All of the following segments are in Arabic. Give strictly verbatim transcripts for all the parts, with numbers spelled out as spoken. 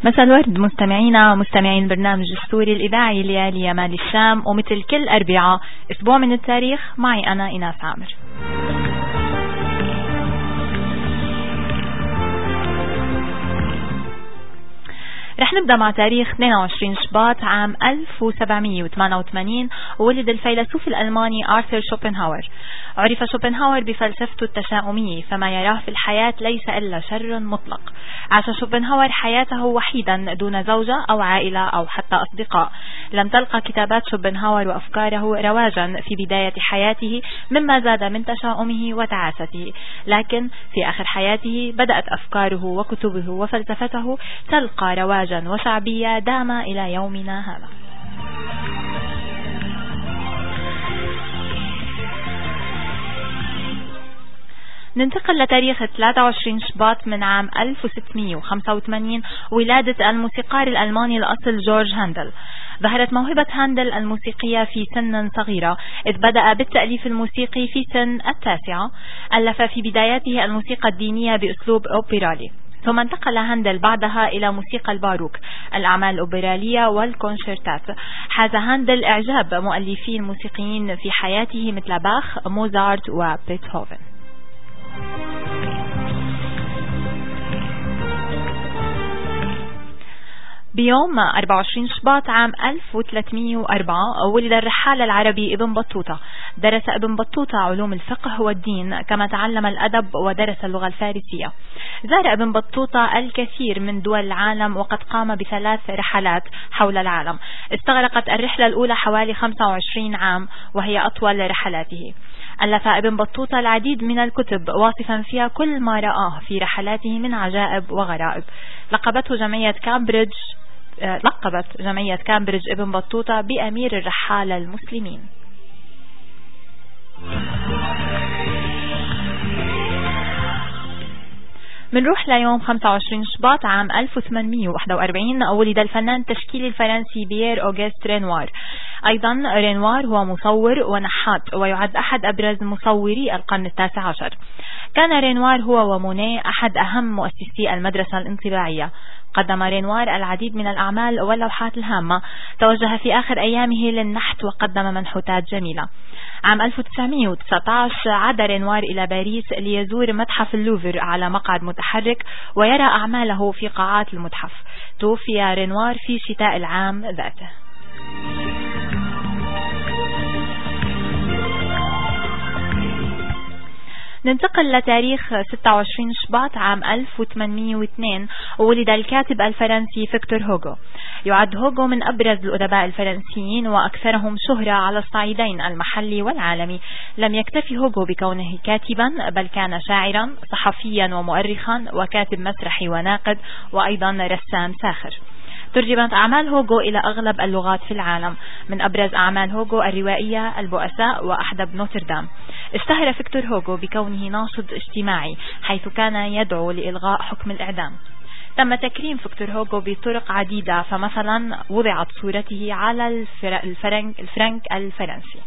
مساء الورد مستمعينا مستمعين برنامج السوري الإذاعي ليالي مال الشام، ومثل كل أربعاء أسبوع من التاريخ معي أنا إناس عامر. رح نبدأ مع تاريخ اثنين وعشرين شباط عام ألف وسبعمية وثمانية وثمانين، وولد الفيلسوف الألماني آرثر شوبنهاور. عرف شوبنهاور بفلسفته التشاؤمية، فما يراه في الحياة ليس إلا شر مطلق. عاش شوبنهاور حياته وحيدا دون زوجة أو عائلة أو حتى أصدقاء. لم تلقى كتابات شوبنهاور وأفكاره رواجا في بداية حياته، مما زاد من تشاؤمه وتعاسته، لكن في آخر حياته بدأت أفكاره وكتبه وفلسفته تلقى رواجا وشعبية دام إلى يومنا هذا. ننتقل لتاريخ ثلاثة وعشرين شباط من عام ألف وستمية وخمسة وثمانين، ولادة الموسيقار الألماني الأصل جورج هاندل. ظهرت موهبة هاندل الموسيقية في سن صغيرة، إذ بدأ بالتأليف الموسيقي في سن التاسعة. ألف في بداياته الموسيقى الدينية بأسلوب أوبرالي، ثم انتقل هاندل بعدها إلى موسيقى الباروك، الأعمال الأوبرالية والكونشيرتات. حاز هاندل إعجاب مؤلفين موسيقيين في حياته مثل باخ، موزارت وبيتهوفن. بيوم أربعة وعشرين شباط عام ألف وثلاثمية وأربعة ولد الرحال العربي ابن بطوطة. درس ابن بطوطة علوم الفقه والدين، كما تعلم الأدب ودرس اللغة الفارسية. زار ابن بطوطة الكثير من دول العالم، وقد قام بثلاث رحلات حول العالم. استغرقت الرحلة الأولى حوالي خمسة وعشرين عام، وهي أطول رحلاته. ألف ابن بطوطة العديد من الكتب واصفا فيها كل ما رآه في رحلاته من عجائب وغرائب. لقبته جمعية كامبريدج لقبت جمعية كامبريدج ابن بطوطة بأمير الرحالة المسلمين. منروح ليوم خمسة وعشرين شباط عام ألف وثمانمية وواحد وأربعين، ولد الفنان التشكيلي الفرنسي بيير أوغست رينوار. أيضا رينوار هو مصور ونحات، ويعد أحد أبرز مصوري القرن التاسع عشر. كان رينوار هو ومونيه أحد أهم مؤسسي المدرسة الانطباعية. قدم رينوار العديد من الأعمال واللوحات الهامة. توجه في آخر أيامه للنحت وقدم منحوتات جميلة. عام ألف وتسعمية وتسعة عشر عاد رينوار إلى باريس ليزور متحف اللوفر على مقعد متحرك ويرى أعماله في قاعات المتحف. توفي رينوار في شتاء العام ذاته. ننتقل لتاريخ ستة وعشرين شباط عام ألف وثمانمية واثنين، وولد الكاتب الفرنسي فيكتور هوغو. يعد هوغو من أبرز الأدباء الفرنسيين وأكثرهم شهرة على الصعيدين المحلي والعالمي. لم يكتفي هوغو بكونه كاتبا، بل كان شاعرا، صحفيا ومؤرخا، وكاتب مسرحي وناقد، وأيضا رسام ساخر. ترجمت أعمال هوغو إلى أغلب اللغات في العالم. من أبرز أعمال هوغو الروائية البؤساء وأحدب نوتردام. اشتهر فيكتور هوغو بكونه ناشط اجتماعي، حيث كان يدعو لإلغاء حكم الإعدام. تم تكريم فيكتور هوغو بطرق عديدة، فمثلا وضعت صورته على الفرنك, الفرنك الفرنسي.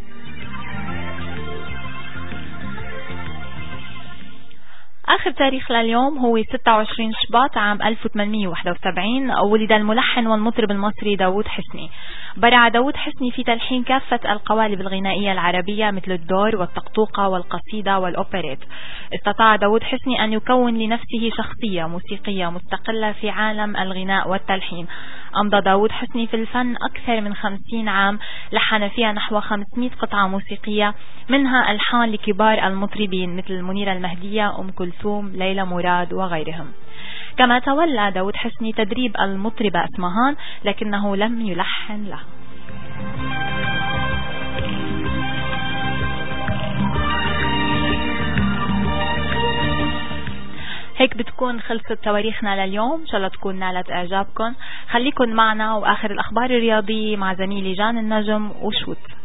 آخر تاريخ لليوم هو ستة وعشرين شباط عام ألف وثمانمية وواحد وسبعين، ولد الملحن والمطرب المصري داود حسني. برع داود حسني في تلحين كافة القوالب الغنائية العربية مثل الدور والطقطوقة والقصيدة والأوبريت. استطاع داود حسني أن يكون لنفسه شخصية موسيقية مستقلة في عالم الغناء والتلحين. أمضى داود حسني في الفن أكثر من خمسين عام، لحن فيها نحو خمسمائة قطعة موسيقية، منها ألحان لكبار المطربين مثل منيرة المهدية، أم كلثوم، ليلى مراد وغيرهم. كما تولى داود حسني تدريب المطربة أسمهان، لكنه لم يلحن لها. هيك بتكون خلصت تواريخنا لليوم. إن شاء الله تكون نالت إعجابكم. خليكن معنا، وآخر الأخبار الرياضية مع زميلي جان النجم وشوت.